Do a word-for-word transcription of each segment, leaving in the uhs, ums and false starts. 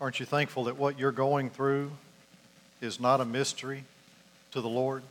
Aren't you thankful that what you're going through is not a mystery to the Lord?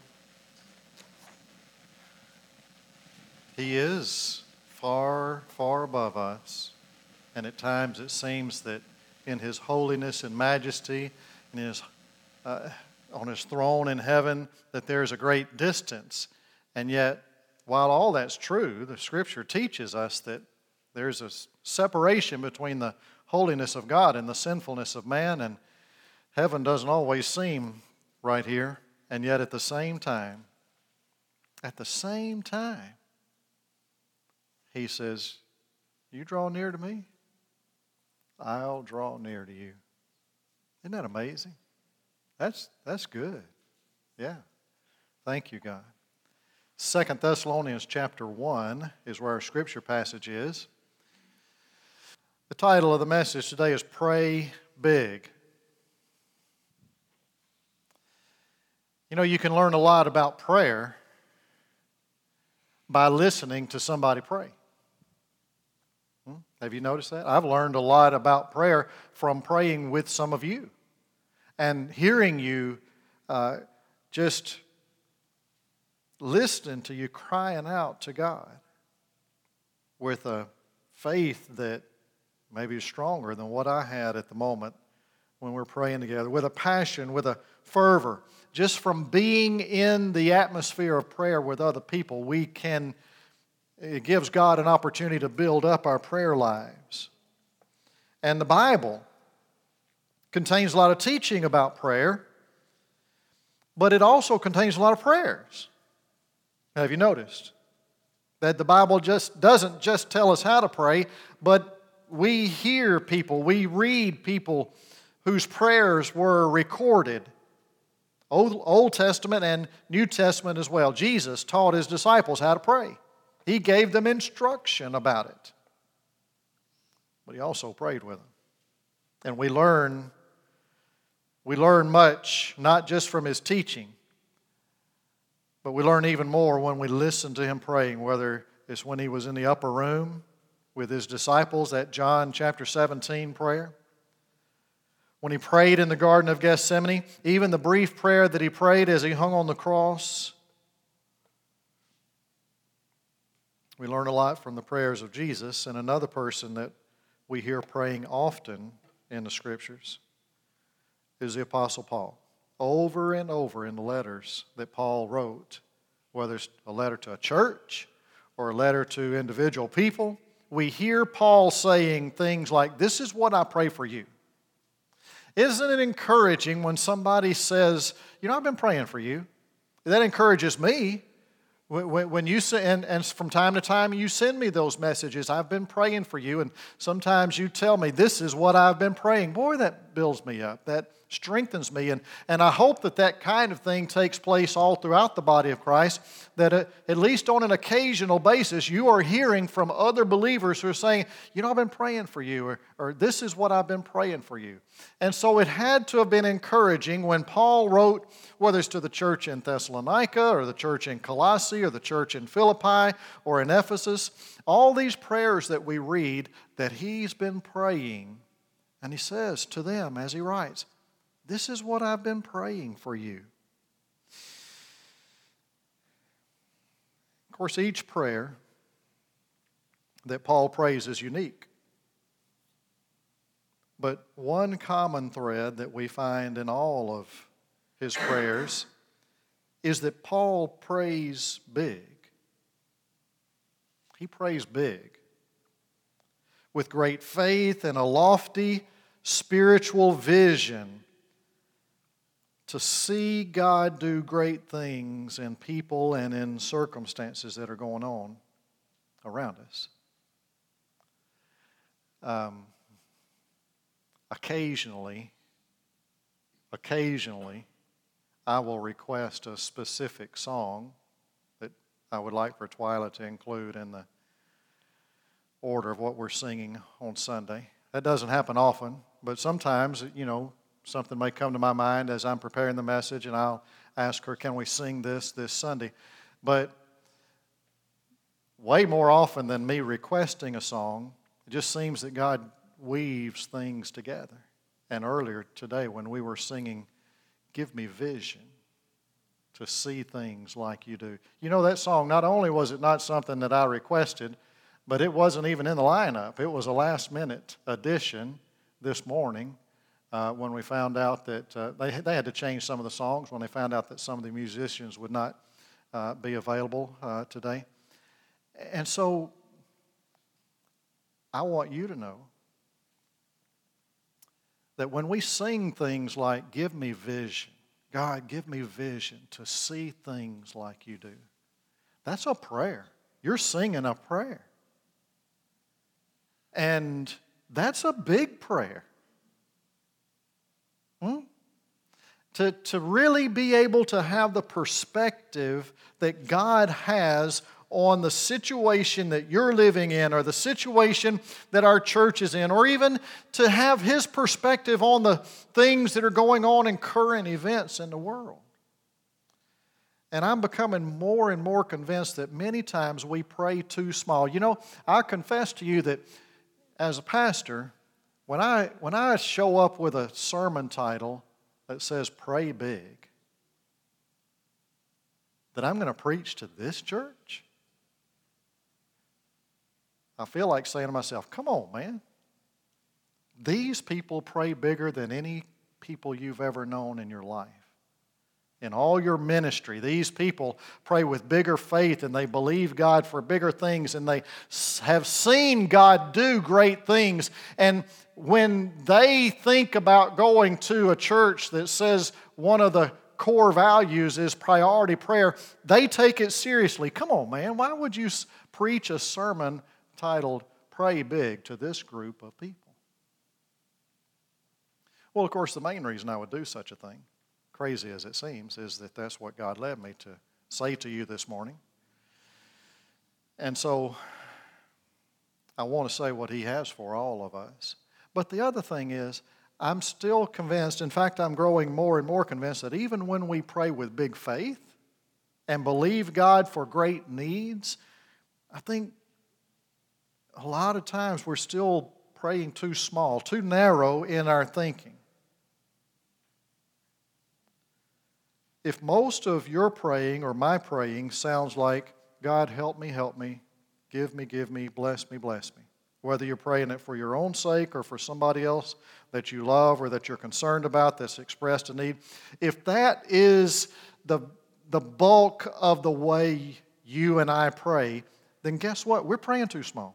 He is far, far above us, and at times it seems that in His holiness and majesty, and in His, uh, on His throne in heaven, that there's a great distance. And yet, while all that's true, the Scripture teaches us that there's a separation between the holiness of God and the sinfulness of man, and heaven doesn't always seem right here. And yet at the same time, at the same time, He says, you draw near to me, I'll draw near to you. Isn't that amazing? That's, that's good. Yeah. Thank you, God. Second Thessalonians chapter one is where our scripture passage is. The title of the message today is Pray Big. You know, you can learn a lot about prayer by listening to somebody pray. Hmm? Have you noticed that? I've learned a lot about prayer from praying with some of you and hearing you uh, just listening to you crying out to God with a faith that maybe is stronger than what I had at the moment when we're praying together, with a passion, with a fervor. Just from being in the atmosphere of prayer with other people, we can, it gives God an opportunity to build up our prayer lives. And the Bible contains a lot of teaching about prayer, but it also contains a lot of prayers. Have you noticed that the Bible just doesn't just tell us how to pray, but we hear people, we read people whose prayers were recorded, Old, Old Testament and New Testament as well. Jesus taught His disciples how to pray. He gave them instruction about it. But He also prayed with them. And we learn, we learn much, not just from His teaching, but we learn even more when we listen to Him praying, whether it's when He was in the upper room with His disciples, that John chapter seventeen prayer, when He prayed in the Garden of Gethsemane, even the brief prayer that He prayed as He hung on the cross. We learn a lot from the prayers of Jesus. And another person that we hear praying often in the Scriptures is the Apostle Paul. Over and over in the letters that Paul wrote, whether it's a letter to a church or a letter to individual people, we hear Paul saying things like, this is what I pray for you. Isn't it encouraging when somebody says, you know, I've been praying for you? That encourages me. When you send, and from time to time you send me those messages, I've been praying for you, and sometimes you tell me, this is what I've been praying. Boy, that builds me up. That strengthens me. And, and I hope that that kind of thing takes place all throughout the body of Christ, that uh, at least on an occasional basis, you are hearing from other believers who are saying, you know, I've been praying for you, or, or this is what I've been praying for you. And so it had to have been encouraging when Paul wrote, whether it's to the church in Thessalonica, or the church in Colossae, or the church in Philippi, or in Ephesus, all these prayers that we read that he's been praying, and he says to them as he writes, this is what I've been praying for you. Of course, each prayer that Paul prays is unique. But one common thread that we find in all of his prayers is that Paul prays big. He prays big with great faith and a lofty spiritual vision to see God do great things in people and in circumstances that are going on around us. Um, occasionally, occasionally, I will request a specific song that I would like for Twyla to include in the order of what we're singing on Sunday. That doesn't happen often, but sometimes, you know, something may come to my mind as I'm preparing the message, and I'll ask her, can we sing this this Sunday? But way more often than me requesting a song, it just seems that God weaves things together. And earlier today when we were singing, "Give me vision to see things like you do." You know, that song, not only was it not something that I requested, but it wasn't even in the lineup. It was a last-minute addition this morning uh, when we found out that uh, they, they had to change some of the songs when they found out that some of the musicians would not uh, be available uh, today. And so I want you to know that when we sing things like, "Give me vision," God, give me vision to see things like you do, that's a prayer. You're singing a prayer. And that's a big prayer. Hmm? To, to really be able to have the perspective that God has on the situation that you're living in or the situation that our church is in, or even to have His perspective on the things that are going on in current events in the world. And I'm becoming more and more convinced that many times we pray too small. You know, I confess to you that as a pastor, when I, when I show up with a sermon title that says "Pray Big," that I'm going to preach to this church, I feel like saying to myself, come on, man. These people pray bigger than any people you've ever known in your life. In all your ministry, these people pray with bigger faith and they believe God for bigger things and they have seen God do great things. And when they think about going to a church that says one of the core values is priority prayer, they take it seriously. Come on, man, why would you preach a sermon titled "Pray Big" to this group of people? Well, of course, the main reason I would do such a thing, crazy as it seems, is that that's what God led me to say to you this morning. And so I want to say what He has for all of us. But the other thing is, I'm still convinced, in fact, I'm growing more and more convinced that even when we pray with big faith and believe God for great needs, I think a lot of times we're still praying too small, too narrow in our thinking. If most of your praying or my praying sounds like, "God, help me, help me, give me, give me, bless me, bless me," whether you're praying it for your own sake or for somebody else that you love or that you're concerned about that's expressed a need, if that is the, the bulk of the way you and I pray, then guess what? We're praying too small.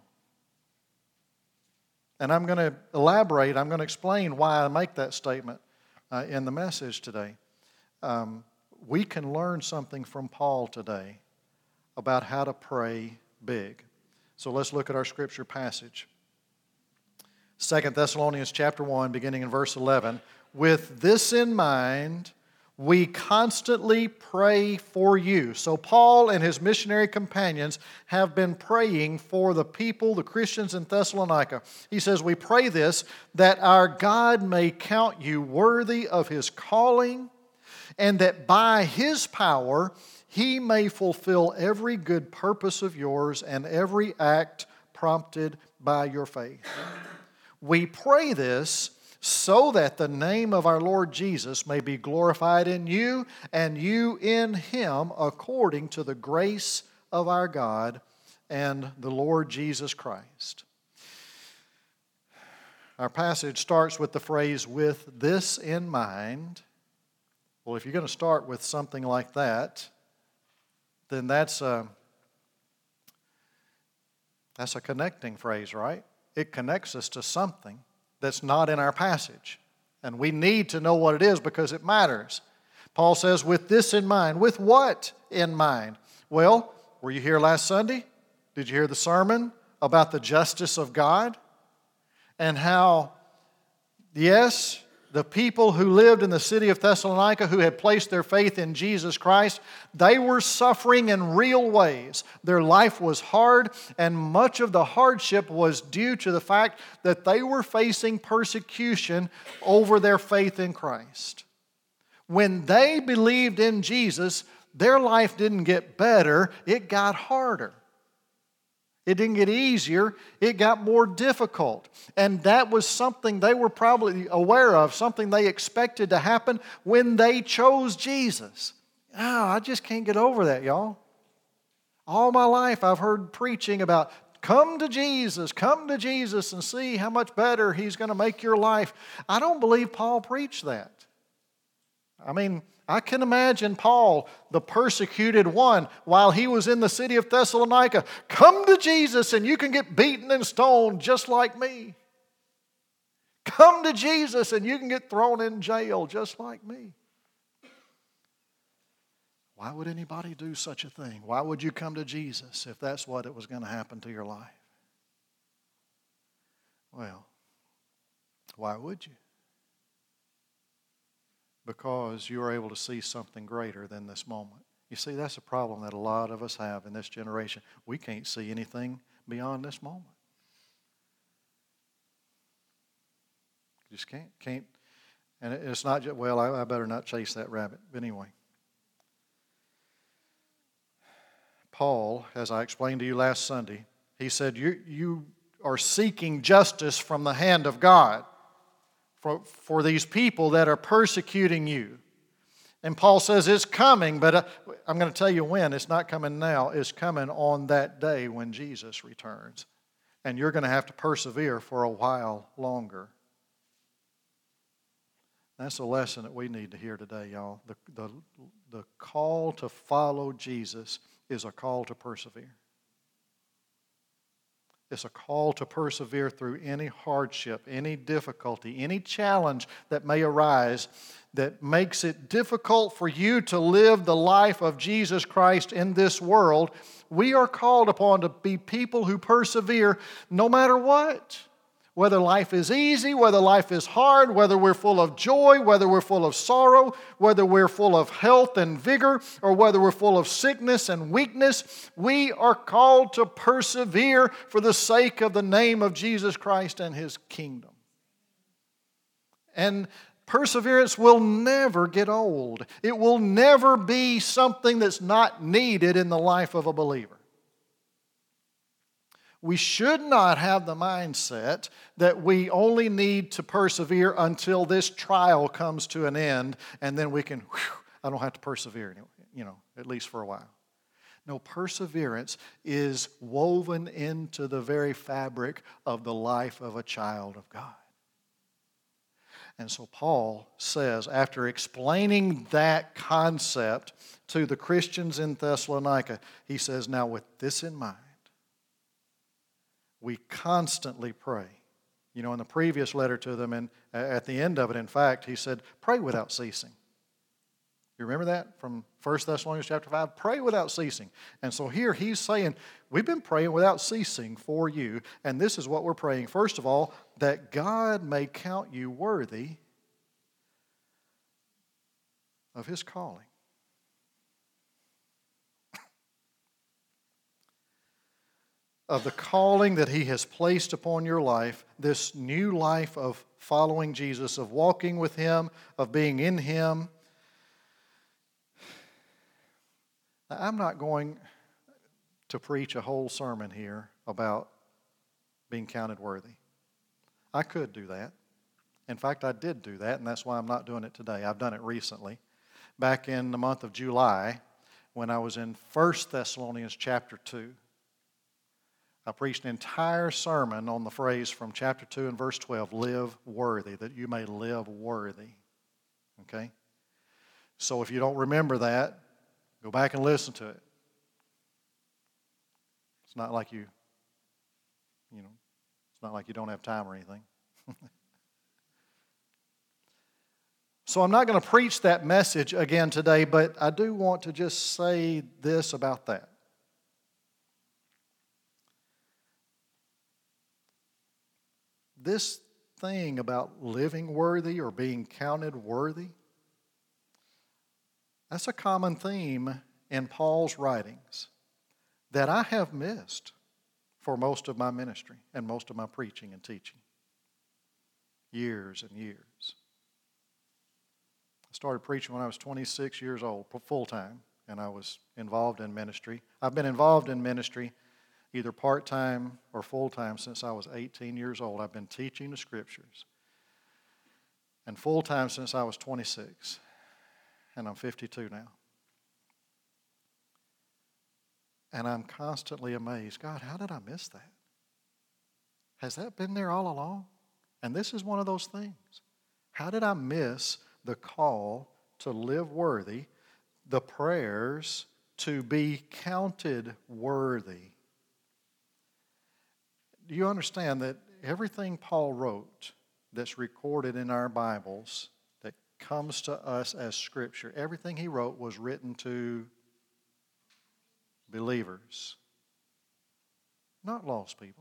And I'm going to elaborate, I'm going to explain why I make that statement uh, in the message today. Um, we can learn something from Paul today about how to pray big. So let's look at our scripture passage. Second Thessalonians chapter one, beginning in verse eleven. "With this in mind, we constantly pray for you." So Paul and his missionary companions have been praying for the people, the Christians in Thessalonica. He says, "We pray this, that our God may count you worthy of His calling, and that by His power He may fulfill every good purpose of yours and every act prompted by your faith. We pray this so that the name of our Lord Jesus may be glorified in you and you in Him, according to the grace of our God and the Lord Jesus Christ." Our passage starts with the phrase, "with this in mind." Well, if you're going to start with something like that, then that's a, that's a connecting phrase, right? It connects us to something that's not in our passage. And we need to know what it is because it matters. Paul says, "with this in mind." With what in mind? Well, were you here last Sunday? Did you hear the sermon about the justice of God? And how, yes, the people who lived in the city of Thessalonica who had placed their faith in Jesus Christ, they were suffering in real ways. Their life was hard, and much of the hardship was due to the fact that they were facing persecution over their faith in Christ. When they believed in Jesus, their life didn't get better, it got harder. It didn't get easier, it got more difficult. And that was something they were probably aware of, something they expected to happen when they chose Jesus. Oh, I just can't get over that, y'all. All my life I've heard preaching about come to Jesus, come to Jesus and see how much better He's going to make your life. I don't believe Paul preached that. I mean, I can imagine Paul, the persecuted one, while he was in the city of Thessalonica, come to Jesus and you can get beaten and stoned just like me. Come to Jesus and you can get thrown in jail just like me. Why would anybody do such a thing? Why would you come to Jesus if that's what it was going to happen to your life? Well, why would you? Because you are able to see something greater than this moment. You see, that's a problem that a lot of us have in this generation. We can't see anything beyond this moment. Just can't. Can't. And it's not just, well, I, I better not chase that rabbit. But anyway. Paul, as I explained to you last Sunday, he said, you, you are seeking justice from the hand of God for, for these people that are persecuting you. And Paul says it's coming, but uh, I'm going to tell you when. It's not coming now. It's coming on that day when Jesus returns. And you're going to have to persevere for a while longer. That's a lesson that we need to hear today, y'all. The, the, the call to follow Jesus is a call to persevere. It's a call to persevere through any hardship, any difficulty, any challenge that may arise that makes it difficult for you to live the life of Jesus Christ in this world. We are called upon to be people who persevere no matter what. Whether life is easy, whether life is hard, whether we're full of joy, whether we're full of sorrow, whether we're full of health and vigor, or whether we're full of sickness and weakness, we are called to persevere for the sake of the name of Jesus Christ and His kingdom. And perseverance will never get old. It will never be something that's not needed in the life of a believer. We should not have the mindset that we only need to persevere until this trial comes to an end and then we can, whew, I don't have to persevere, you know, at least for a while. No, perseverance is woven into the very fabric of the life of a child of God. And so Paul says, after explaining that concept to the Christians in Thessalonica, he says, now with this in mind, we constantly pray. You know, in the previous letter to them, and at the end of it, in fact, he said, pray without ceasing. You remember that from First Thessalonians chapter five? Pray without ceasing. And so here he's saying, we've been praying without ceasing for you, and this is what we're praying. First of all, that God may count you worthy of His calling. Of the calling that He has placed upon your life, this new life of following Jesus, of walking with Him, of being in Him. Now, I'm not going to preach a whole sermon here about being counted worthy. I could do that. In fact, I did do that, and that's why I'm not doing it today. I've done it recently. Back in the month of July, when I was in First Thessalonians chapter two, I preached an entire sermon on the phrase from chapter two and verse twelve, live worthy, that you may live worthy. Okay? So if you don't remember that, go back and listen to it. It's not like you, you know, it's not like you don't have time or anything. So I'm not going to preach that message again today, but I do want to just say this about that. This thing about living worthy or being counted worthy, that's a common theme in Paul's writings that I have missed for most of my ministry and most of my preaching and teaching. Years and years. I started preaching when I was twenty-six years old, full-time, and I was involved in ministry. I've been involved in ministry either part-time or full-time since I was eighteen years old. I've been teaching the Scriptures. And full-time since I was twenty-six. And I'm fifty-two now. And I'm constantly amazed. God, how did I miss that? Has that been there all along? And this is one of those things. How did I miss the call to live worthy, the prayers to be counted worthy? Do you understand that everything Paul wrote that's recorded in our Bibles that comes to us as Scripture, everything he wrote was written to believers, not lost people.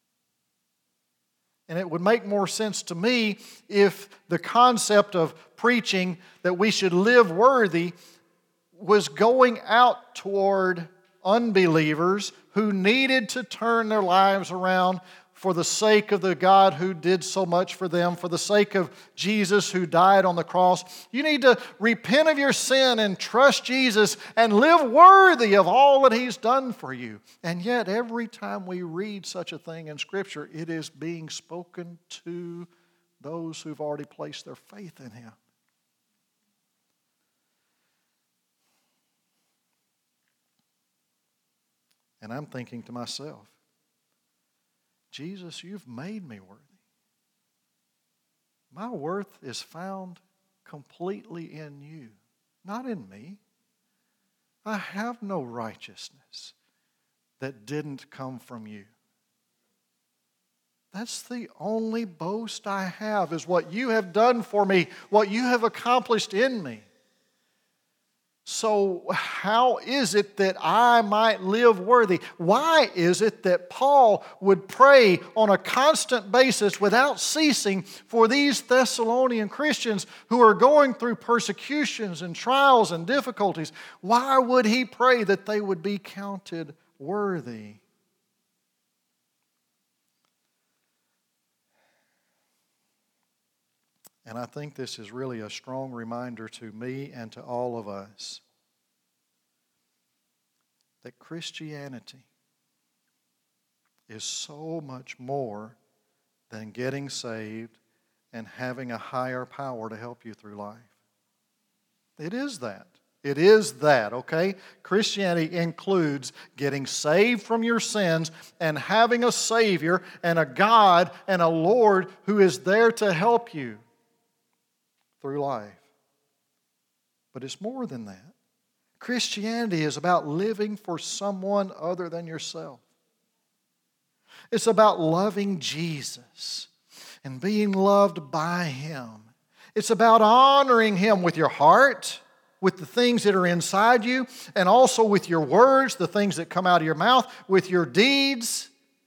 And it would make more sense to me if the concept of preaching that we should live worthy was going out toward unbelievers who needed to turn their lives around for the sake of the God who did so much for them, for the sake of Jesus who died on the cross. You need to repent of your sin and trust Jesus and live worthy of all that He's done for you. And yet, every time we read such a thing in Scripture, it is being spoken to those who've already placed their faith in Him. And I'm thinking to myself, Jesus, you've made me worthy. My worth is found completely in you, not in me. I have no righteousness that didn't come from you. That's the only boast I have, is what you have done for me, what you have accomplished in me. So how is it that I might live worthy? Why is it that Paul would pray on a constant basis without ceasing for these Thessalonian Christians who are going through persecutions and trials and difficulties? Why would he pray that they would be counted worthy? And I think this is really a strong reminder to me and to all of us that Christianity is so much more than getting saved and having a higher power to help you through life. It is that. It is that, okay? Christianity includes getting saved from your sins and having a Savior and a God and a Lord who is there to help you through life. But it's more than that. Christianity is about living for someone other than yourself. It's about loving Jesus and being loved by Him. It's about honoring Him with your heart, with the things that are inside you, and also with your words, the things that come out of your mouth, with your deeds.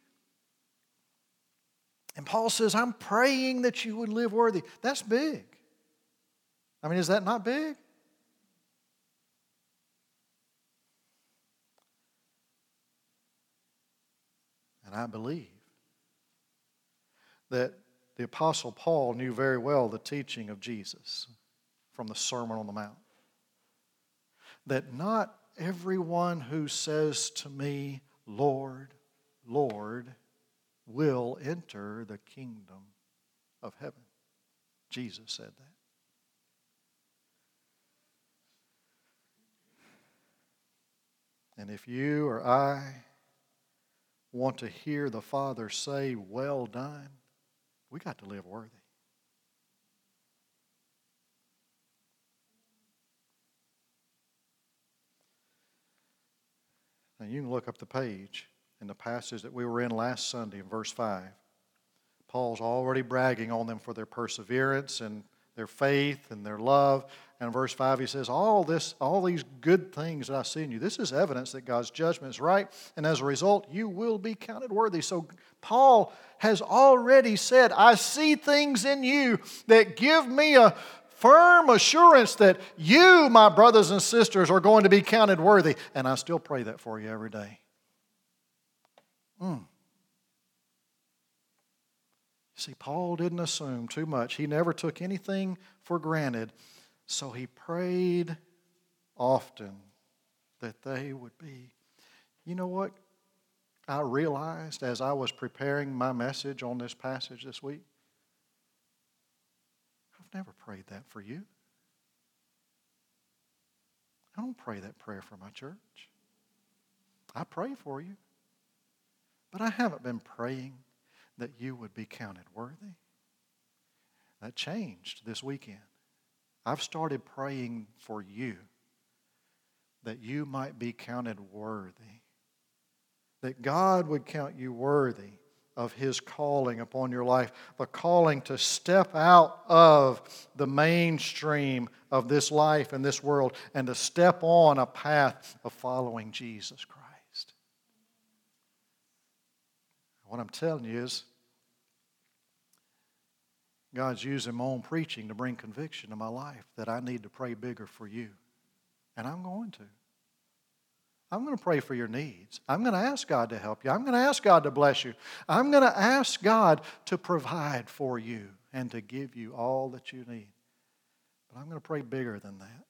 And Paul says, I'm praying that you would live worthy. That's big. I mean, is that not big? And I believe that the Apostle Paul knew very well the teaching of Jesus from the Sermon on the Mount. That not everyone who says to me, Lord, Lord, will enter the kingdom of heaven. Jesus said that. And if you or I want to hear the Father say, well done, we got to live worthy. Now you can look up the page in the passage that we were in last Sunday in verse five. Paul's already bragging on them for their perseverance and their faith and their love. And in verse five he says, all this, all these good things that I see in you, this is evidence that God's judgment is right, and as a result, you will be counted worthy. So Paul has already said, I see things in you that give me a firm assurance that you, my brothers and sisters, are going to be counted worthy. And I still pray that for you every day. Mm. See, Paul didn't assume too much. He never took anything for granted. So he prayed often that they would be. You know what? I realized as I was preparing my message on this passage this week, I've never prayed that for you. I don't pray that prayer for my church. I pray for you. But I haven't been praying that you would be counted worthy. That changed this weekend. I've started praying for you that you might be counted worthy. That God would count you worthy of His calling upon your life, the calling to step out of the mainstream of this life and this world and to step on a path of following Jesus Christ. What I'm telling you is, God's using my own preaching to bring conviction to my life that I need to pray bigger for you. And I'm going to. I'm going to pray for your needs. I'm going to ask God to help you. I'm going to ask God to bless you. I'm going to ask God to provide for you and to give you all that you need. But I'm going to pray bigger than that.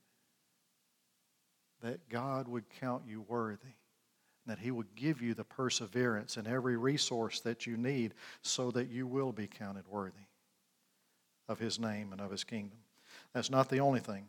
That God would count you worthy. That He would give you the perseverance and every resource that you need so that you will be counted worthy of His name and of His kingdom. That's not the only thing.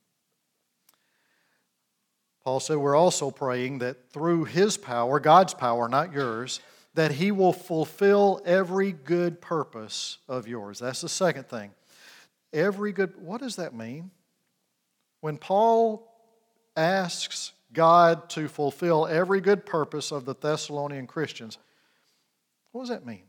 Paul said we're also praying that through His power, God's power, not yours, that He will fulfill every good purpose of yours. That's the second thing. Every good, what does that mean? When Paul asks God to fulfill every good purpose of the Thessalonian Christians, what does that mean?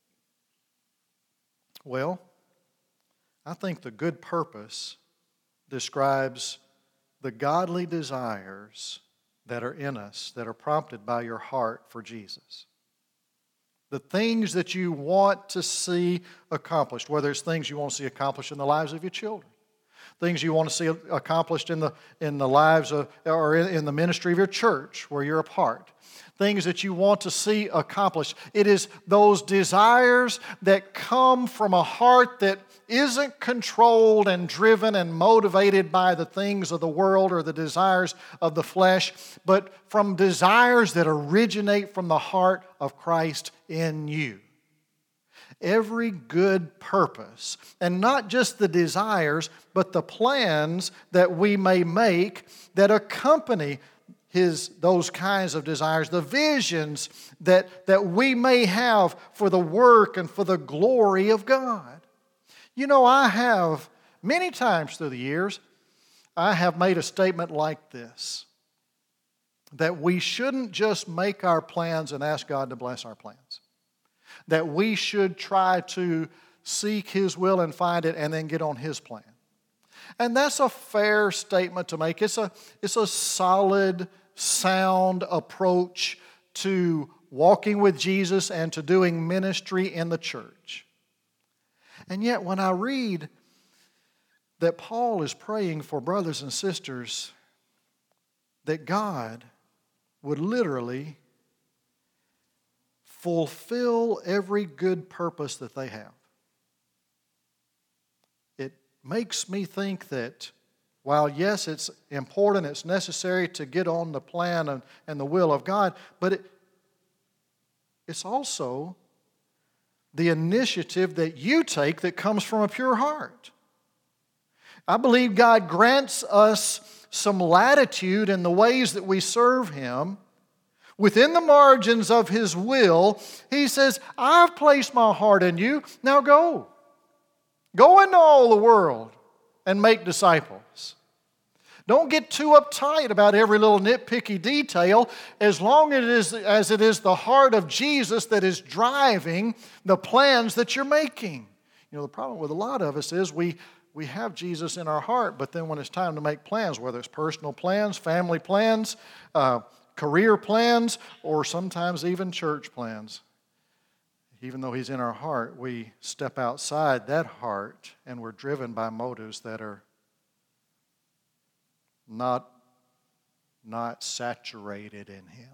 Well, I think the good purpose describes the godly desires that are in us, that are prompted by your heart for Jesus. The things that you want to see accomplished, whether it's things you want to see accomplished in the lives of your children, things you want to see accomplished in the, in the lives of, or in, in the ministry of your church where you're a part. Things that you want to see accomplished. It is those desires that come from a heart that isn't controlled and driven and motivated by the things of the world or the desires of the flesh, but from desires that originate from the heart of Christ in you. Every good purpose, and not just the desires, but the plans that we may make that accompany His, those kinds of desires, the visions that, that we may have for the work and for the glory of God. You know, I have, many times through the years, I have made a statement like this, that we shouldn't just make our plans and ask God to bless our plans. That we should try to seek His will and find it and then get on His plan. And that's a fair statement to make. It's a, it's a solid, sound approach to walking with Jesus and to doing ministry in the church. And yet when I read that Paul is praying for brothers and sisters that God would literally fulfill every good purpose that they have, it makes me think that while, yes, it's important, it's necessary to get on the plan and, and the will of God, but it, it's also the initiative that you take that comes from a pure heart. I believe God grants us some latitude in the ways that we serve Him. Within the margins of His will, He says, I've placed my heart in you, now go. Go into all the world and make disciples. Don't get too uptight about every little nitpicky detail as long as it is, as it is the heart of Jesus that is driving the plans that you're making. You know, the problem with a lot of us is we, we have Jesus in our heart, but then when it's time to make plans, whether it's personal plans, family plans, uh, career plans, or sometimes even church plans, even though He's in our heart, we step outside that heart and we're driven by motives that are not, not saturated in Him.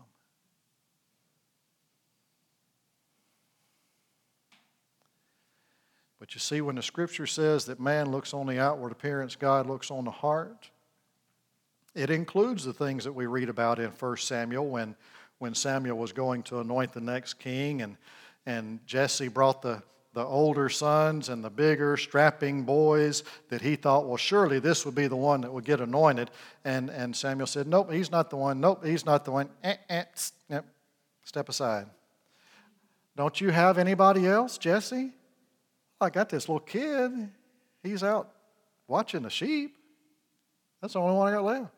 But you see, when the Scripture says that man looks on the outward appearance, God looks on the heart, it includes the things that we read about in First Samuel when, when Samuel was going to anoint the next king, and, and Jesse brought the, the older sons and the bigger, strapping boys that he thought, well, surely this would be the one that would get anointed. And, and Samuel said, nope, he's not the one. Nope, he's not the one. Eh, eh, eh, step aside. Don't you have anybody else, Jesse? I got this little kid. He's out watching the sheep. That's the only one I got left.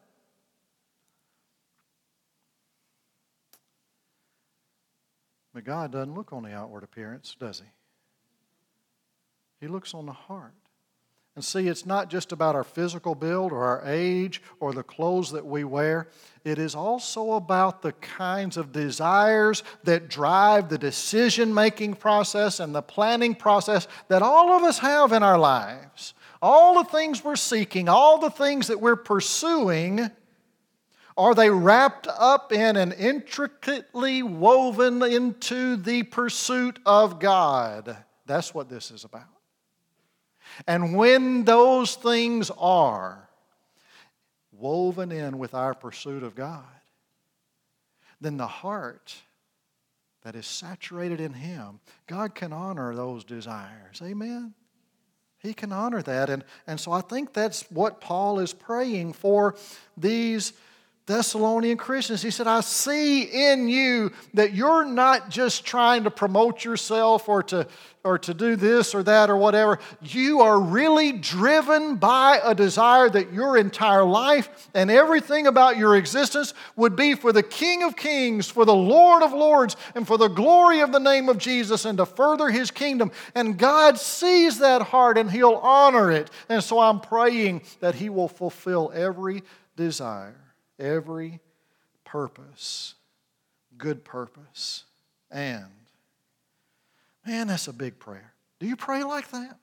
But God doesn't look on the outward appearance, does He? He looks on the heart. And see, it's not just about our physical build or our age or the clothes that we wear. It is also about the kinds of desires that drive the decision-making process and the planning process that all of us have in our lives. All the things we're seeking, all the things that we're pursuing, are they wrapped up in and intricately woven into the pursuit of God? That's what this is about. And when those things are woven in with our pursuit of God, then the heart that is saturated in Him, God can honor those desires. Amen? He can honor that. And, and so I think that's what Paul is praying for these Thessalonian Christians. He said, I see in you that you're not just trying to promote yourself or to, or to do this or that or whatever. You are really driven by a desire that your entire life and everything about your existence would be for the King of Kings, for the Lord of Lords, and for the glory of the name of Jesus and to further His kingdom. And God sees that heart and He'll honor it. And so I'm praying that He will fulfill every desire, every purpose, good purpose. And, man, that's a big prayer. Do you pray like that?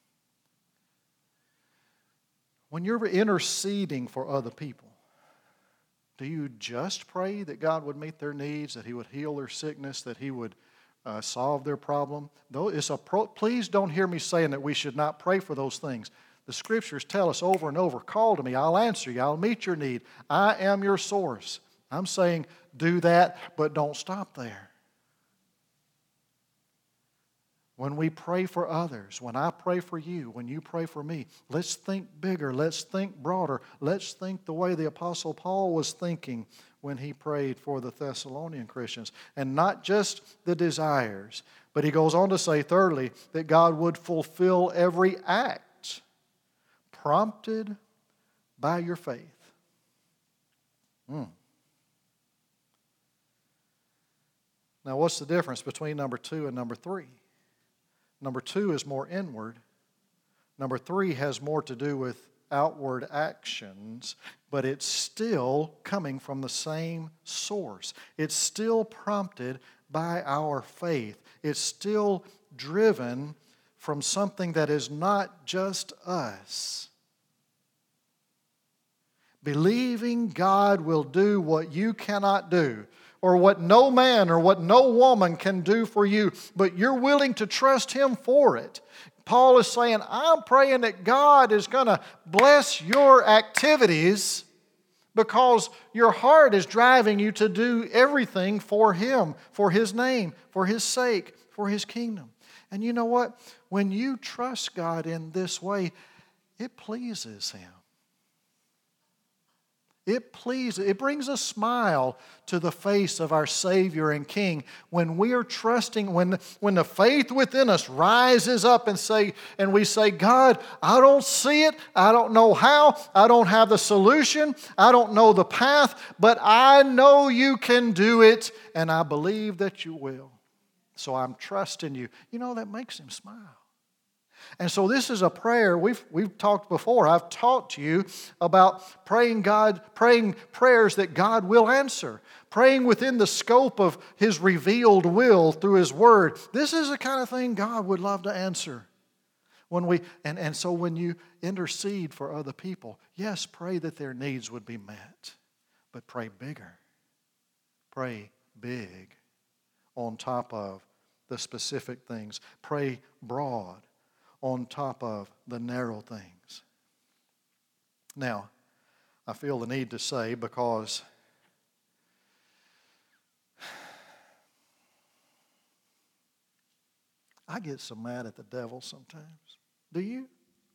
When you're interceding for other people, do you just pray that God would meet their needs, that He would heal their sickness, that He would uh, solve their problem? Though it's a pro- please don't hear me saying that we should not pray for those things. The Scriptures tell us over and over, call to me, I'll answer you, I'll meet your need. I am your source. I'm saying do that, but don't stop there. When we pray for others, when I pray for you, when you pray for me, let's think bigger, let's think broader, let's think the way the Apostle Paul was thinking when he prayed for the Thessalonian Christians. And not just the desires, but he goes on to say, thirdly, that God would fulfill every act prompted by your faith. Mm. Now, what's the difference between number two and number three? Number two is more inward. Number three has more to do with outward actions, but it's still coming from the same source. It's still prompted by our faith. It's still driven from something that is not just us. Believing God will do what you cannot do, or what no man or what no woman can do for you, but you're willing to trust Him for it. Paul is saying, I'm praying that God is going to bless your activities because your heart is driving you to do everything for Him, for His name, for His sake, for His kingdom. And you know what? When you trust God in this way, it pleases Him. It pleases, it brings a smile to the face of our Savior and King when we are trusting, when, when the faith within us rises up and say, and we say, God, I don't see it, I don't know how, I don't have the solution, I don't know the path, but I know you can do it, and I believe that you will. So I'm trusting you. You know, that makes Him smile. And so this is a prayer, we've, we've talked before, I've taught to you about praying God, praying prayers that God will answer, praying within the scope of His revealed will through His Word. This is the kind of thing God would love to answer. When we and, and so when you intercede for other people, yes, pray that their needs would be met, but pray bigger. Pray big on top of the specific things. Pray broad on top of the narrow things. Now, I feel the need to say, because I get so mad at the devil sometimes. Do you?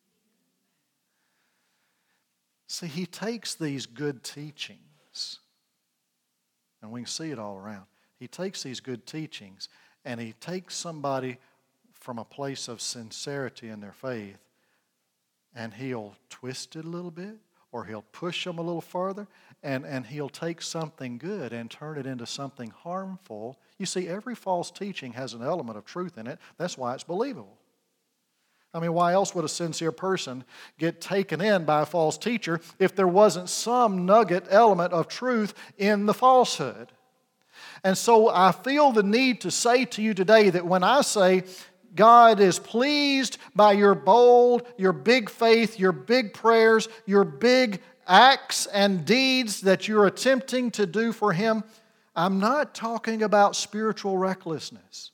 See, he takes these good teachings, and we can see it all around. He takes these good teachings, and he takes somebody from a place of sincerity in their faith, and he'll twist it a little bit, or he'll push them a little farther, and, and he'll take something good and turn it into something harmful. You see, every false teaching has an element of truth in it. That's why it's believable. I mean, why else would a sincere person get taken in by a false teacher if there wasn't some nugget element of truth in the falsehood? And so I feel the need to say to you today that when I say God is pleased by your bold, your big faith, your big prayers, your big acts and deeds that you're attempting to do for Him, I'm not talking about spiritual recklessness.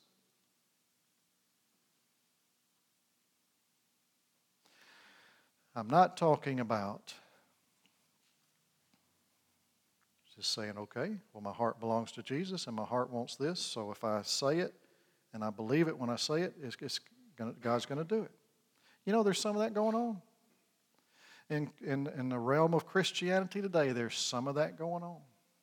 I'm not talking about just saying, okay, well, my heart belongs to Jesus and my heart wants this, so if I say it and I believe it when I say it, it's, it's gonna, God's going to do it. You know, there's some of that going on. In, in, in the realm of Christianity today, there's some of that going on.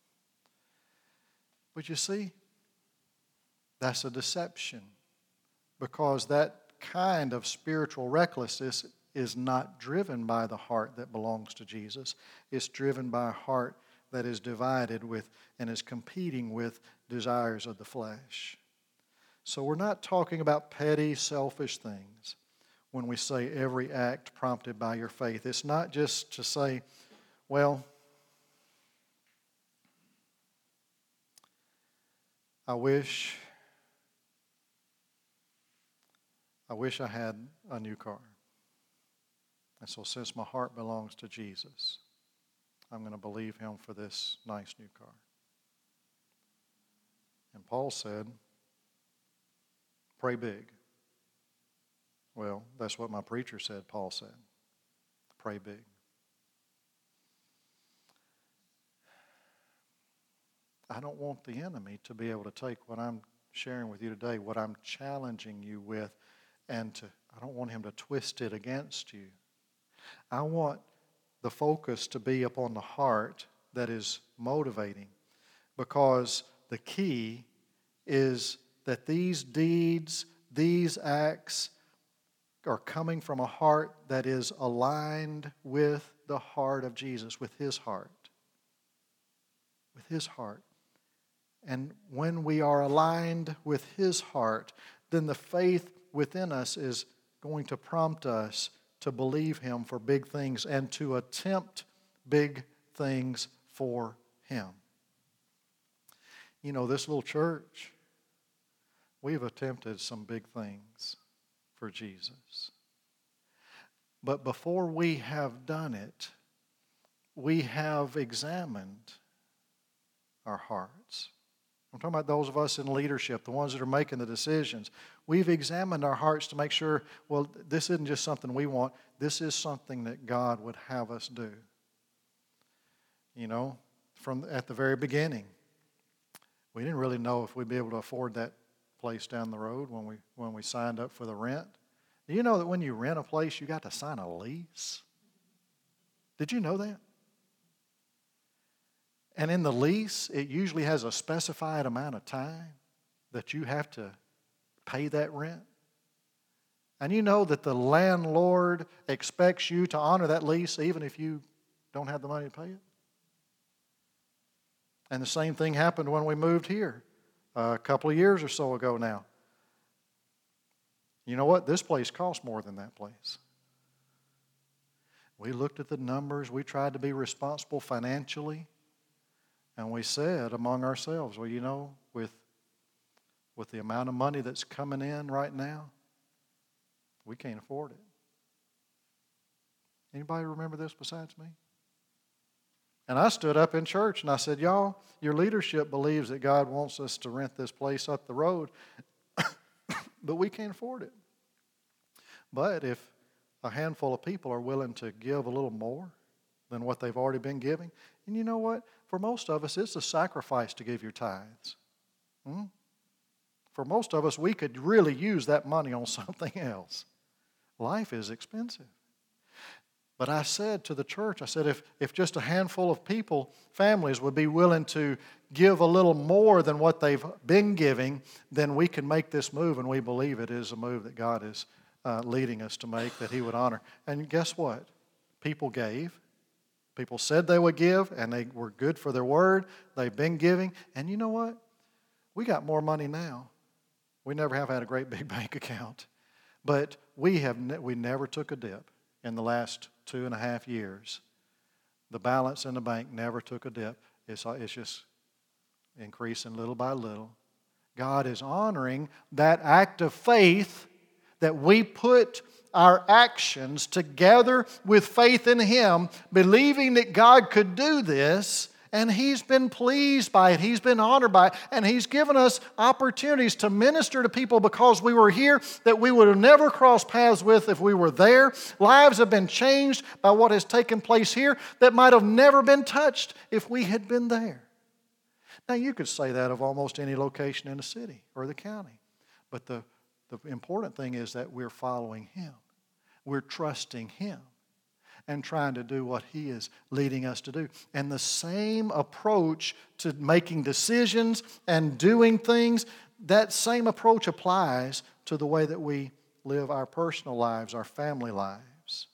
But you see, that's a deception, because that kind of spiritual recklessness is not driven by the heart that belongs to Jesus. It's driven by a heart that is divided with and is competing with desires of the flesh. So we're not talking about petty, selfish things when we say every act prompted by your faith. It's not just to say, well, I wish, I wish I had a new car. And so since my heart belongs to Jesus, I'm going to believe Him for this nice new car. And Paul said, pray big. Well, that's what my preacher said, Paul said. Pray big. I don't want the enemy to be able to take what I'm sharing with you today, what I'm challenging you with, and to, I don't want him to twist it against you. I want the focus to be upon the heart that is motivating, because the key is that these deeds, these acts are coming from a heart that is aligned with the heart of Jesus, with His heart. With His heart. And when we are aligned with His heart, then the faith within us is going to prompt us to believe Him for big things and to attempt big things for Him. You know, this little church, we've attempted some big things for Jesus. But before we have done it, we have examined our hearts. I'm talking about those of us in leadership, the ones that are making the decisions. We've examined our hearts to make sure, well, this isn't just something we want. This is something that God would have us do. You know, from at the very beginning, we didn't really know if we'd be able to afford that place down the road when we when we signed up for the rent. Do you know that when you rent a place, you got to sign a lease? Did you know that? And in the lease, it usually has a specified amount of time that you have to pay that rent. And you know that the landlord expects you to honor that lease even if you don't have the money to pay it. And the same thing happened when we moved here a couple of years or so ago now. You know what? This place costs more than that place. We looked at the numbers. We tried to be responsible financially. And we said among ourselves, well, you know, with, with the amount of money that's coming in right now, we can't afford it. Anybody remember this besides me? And I stood up in church and I said, y'all, your leadership believes that God wants us to rent this place up the road, but we can't afford it. But if a handful of people are willing to give a little more than what they've already been giving, and you know what? For most of us, it's a sacrifice to give your tithes. Hmm? For most of us, we could really use that money on something else. Life is expensive. But I said to the church, I said, if, if just a handful of people, families, would be willing to give a little more than what they've been giving, then we can make this move, and we believe it is a move that God is uh, leading us to make, that He would honor. And guess what? People gave. People said they would give, and they were good for their word. They've been giving. And you know what? We got more money now. We never have had a great big bank account. But we have ne- we never took a dip in the last two and a half years. The balance in the bank never took a dip. It's, it's just increasing little by little. God is honoring that act of faith that we put our actions together with faith in Him, believing that God could do this, and He's been pleased by it. He's been honored by it. And He's given us opportunities to minister to people because we were here that we would have never crossed paths with if we were there. Lives have been changed by what has taken place here that might have never been touched if we had been there. Now, you could say that of almost any location in the city or the county. But the, the important thing is that we're following Him. We're trusting Him and trying to do what He is leading us to do. And the same approach to making decisions and doing things, that same approach applies to the way that we live our personal lives, our family lives.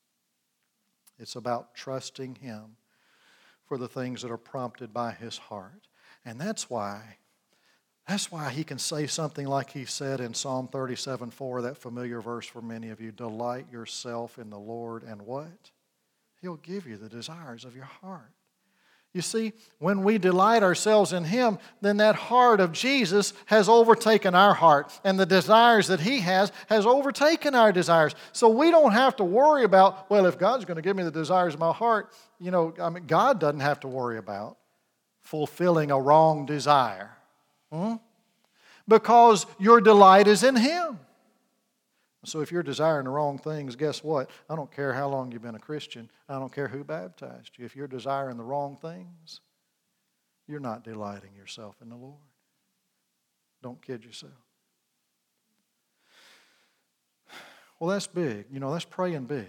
It's about trusting Him for the things that are prompted by His heart. And that's why, that's why He can say something like He said in Psalm thirty-seven four, that familiar verse for many of you, delight yourself in the Lord, and what? He'll give you the desires of your heart. You see, when we delight ourselves in Him, then that heart of Jesus has overtaken our heart. And the desires that He has has overtaken our desires. So we don't have to worry about, well, if God's going to give me the desires of my heart, you know, I mean, God doesn't have to worry about fulfilling a wrong desire. Hmm? Because your delight is in Him. So if you're desiring the wrong things, guess what? I don't care how long you've been a Christian. I don't care who baptized you. If you're desiring the wrong things, you're not delighting yourself in the Lord. Don't kid yourself. Well, that's big. You know, that's praying big.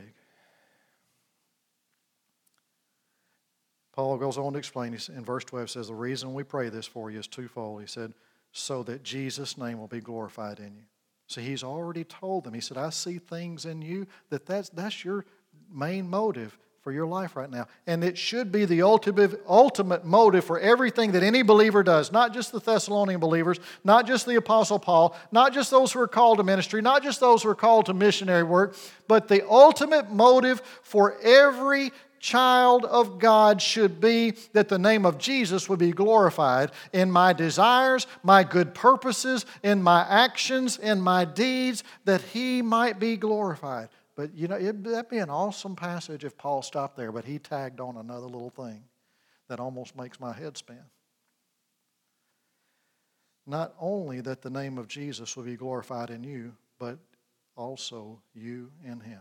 Paul goes on to explain, in verse twelve says, the reason we pray this for you is twofold. He said, so that Jesus' name will be glorified in you. So He's already told them. He said, I see things in you that that's, that's your main motive for your life right now. And it should be the ultimate, ultimate motive for everything that any believer does. Not just the Thessalonian believers, not just the Apostle Paul, not just those who are called to ministry, not just those who are called to missionary work, but the ultimate motive for every child of God should be that the name of Jesus would be glorified in my desires, my good purposes, in my actions, in my deeds, that He might be glorified. But, you know, it, that'd be an awesome passage if Paul stopped there, but he tagged on another little thing that almost makes my head spin. Not only that the name of Jesus will be glorified in you, but also you in Him.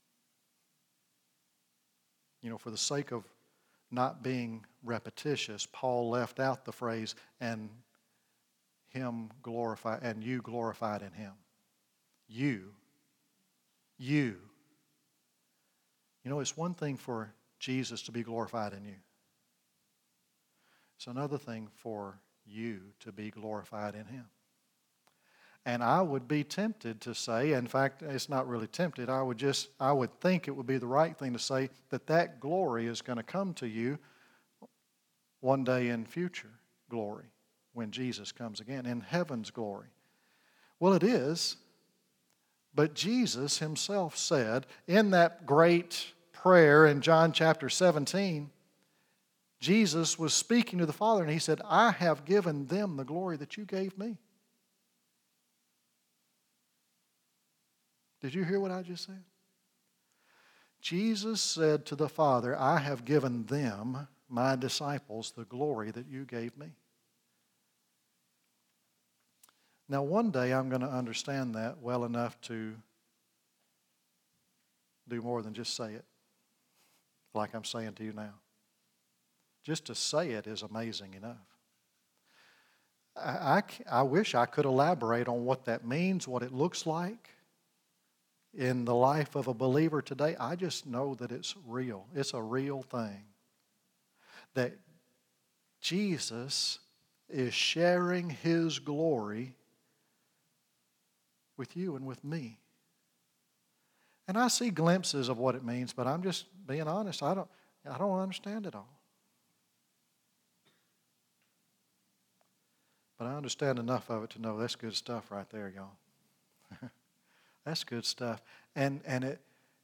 You know, for the sake of not being repetitious, Paul left out the phrase, and Him glorified, and you glorified in Him. You. You. You know, it's one thing for Jesus to be glorified in you. It's another thing for you to be glorified in Him. And I would be tempted to say, in fact, it's not really tempted, I would just, I would think it would be the right thing to say that that glory is going to come to you one day in future glory when Jesus comes again, in heaven's glory. Well, it is, but Jesus Himself said in that great prayer in John chapter seventeen, Jesus was speaking to the Father and He said, I have given them the glory that you gave me. Did you hear what I just said? Jesus said to the Father, I have given them, my disciples, the glory that you gave me. Now, one day I'm going to understand that well enough to do more than just say it, like I'm saying to you now. Just to say it is amazing enough. I, I, I wish I could elaborate on what that means, what it looks like in the life of a believer today. I just know that it's real. It's a real thing. That Jesus is sharing His glory with you and with me. And I see glimpses of what it means, but I'm just being honest. I don't, I don't understand it all. But I understand enough of it to know that's good stuff right there, y'all. That's good stuff. And and it,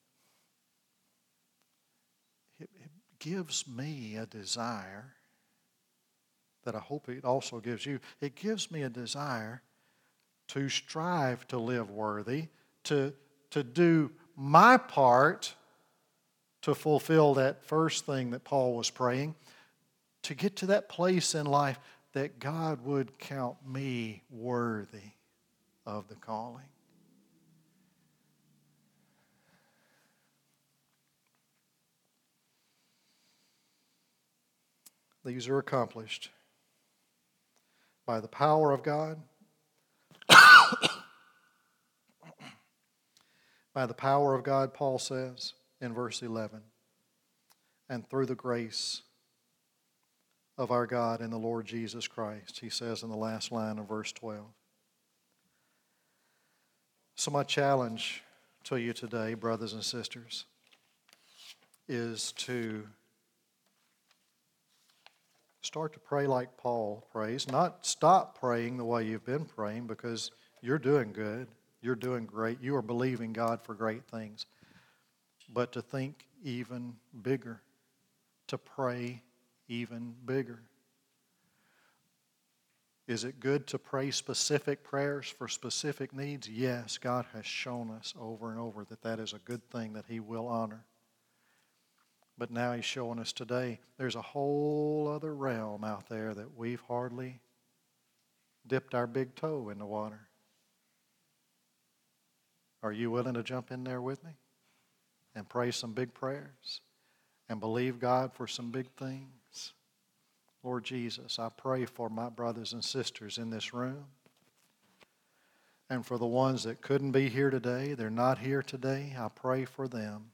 it, it gives me a desire that I hope it also gives you. It gives me a desire to strive to live worthy, to, to do my part to fulfill that first thing that Paul was praying, to get to that place in life that God would count me worthy of the calling. These are accomplished by the power of God, by the power of God, Paul says in verse eleven, and through the grace of our God and the Lord Jesus Christ, he says in the last line of verse twelve. So my challenge to you today, brothers and sisters, is to start to pray like Paul prays. Not stop praying the way you've been praying, because you're doing good. You're doing great. You are believing God for great things. But to think even bigger. To pray even bigger. Is it good to pray specific prayers for specific needs? Yes, God has shown us over and over that that is a good thing that He will honor. But now He's showing us today there's a whole other realm out there that we've hardly dipped our big toe in the water. Are you willing to jump in there with me and pray some big prayers and believe God for some big things? Lord Jesus, I pray for my brothers and sisters in this room, and for the ones that couldn't be here today, they're not here today, I pray for them,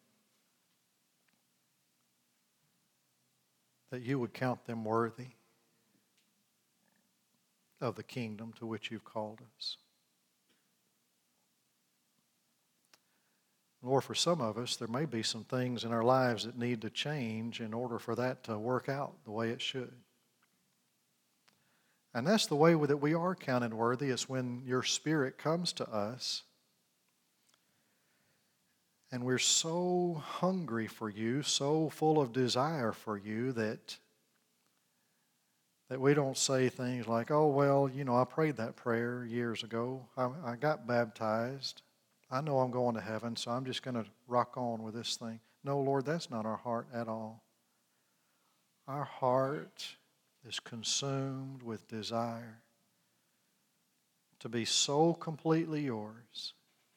that you would count them worthy of the kingdom to which you've called us. Lord, for some of us, there may be some things in our lives that need to change in order for that to work out the way it should. And that's the way that we are counted worthy, is when your Spirit comes to us and we're so hungry for you, so full of desire for you, that, that we don't say things like, oh, well, you know, I prayed that prayer years ago. I, I got baptized. I know I'm going to heaven, so I'm just going to rock on with this thing. No, Lord, that's not our heart at all. Our heart is consumed with desire to be so completely yours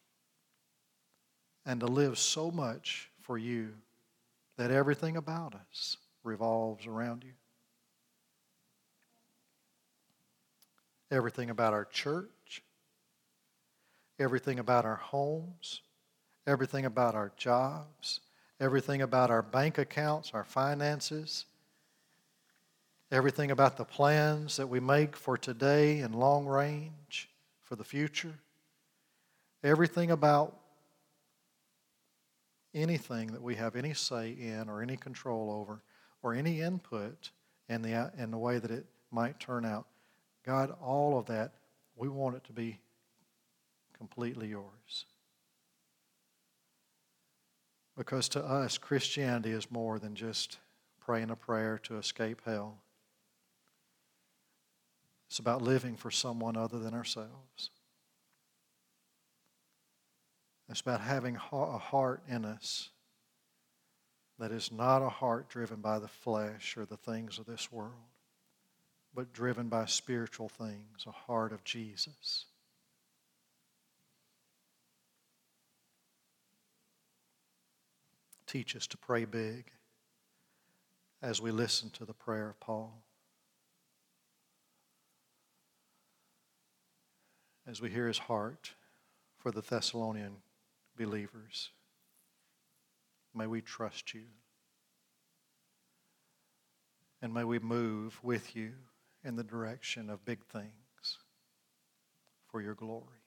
and to live so much for you that everything about us revolves around you. Everything about our church, everything about our homes, everything about our jobs, everything about our bank accounts, our finances, everything about the plans that we make for today and long range for the future, everything about anything that we have any say in or any control over or any input in the, in the way that it might turn out. God, all of that, we want it to be completely yours. Because to us, Christianity is more than just praying a prayer to escape hell. It's about living for someone other than ourselves. It's about having a heart in us that is not a heart driven by the flesh or the things of this world, but driven by spiritual things, a heart of Jesus. Teach us to pray big as we listen to the prayer of Paul. as we hear his heart for the Thessalonian believers. May we trust you. And may we move with you in the direction of big things for your glory.